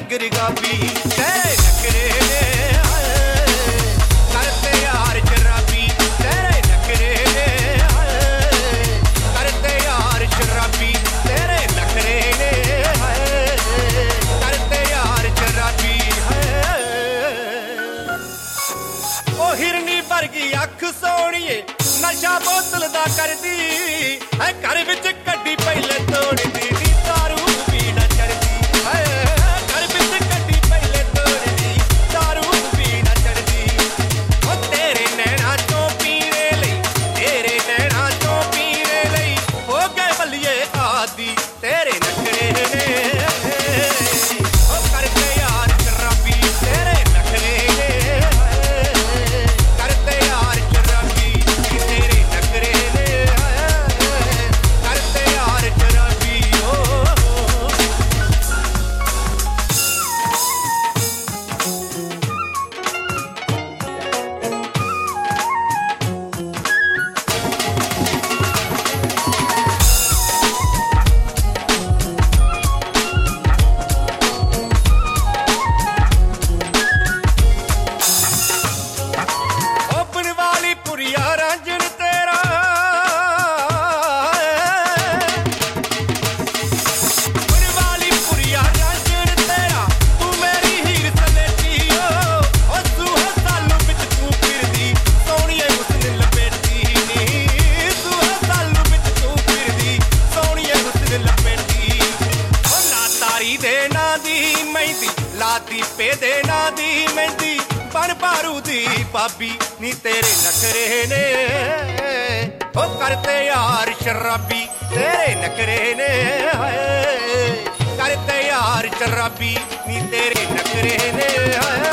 रंग रगाबी तेरे नखरे ने करते यार शराबी तेरे नखरे ने करते यार शराबी तेरे नखरे ने करते यार शराबी ओ हिरनी वर्गी अख सोहणीए नशा बोतल दा करदी है घर विच कड्डी पहले तोड़दी नी दारू भी ना चढ़दी है घर विच कड्डी पहले तोड़दी दारू भी ना चढ़दी ओ तेरे नैना चों पीने लई तेरे नैना चों पीने लई हो गए बलिए आदी तेरे नखरे ने ओ करते यार शराबी तेरे नखरे ने करते यार शराबी तेरे नखरे ने करते यार शराबी ओ ओपन वाली पुरिया रांझण तेरा ओपन वाली पुरिया रांझण तेरा तू मेरी हीर सलेटी ओ सुहा सालू विच तू फिरदी सोहणीए हुस्न लपेटी नी सुहा सालू विच तू फिरदी सोहणीए हुस्न लपेटी ओ ना तारी दे ना दी मेहंदी लाती पे दे ना दी मेहंदी बन पारू दी भाभी नी तेरे नखरे ने ओ करते यार शराबी तेरे नखरे ने हाय करते यार शराबी नी तेरे नखरे ने हाय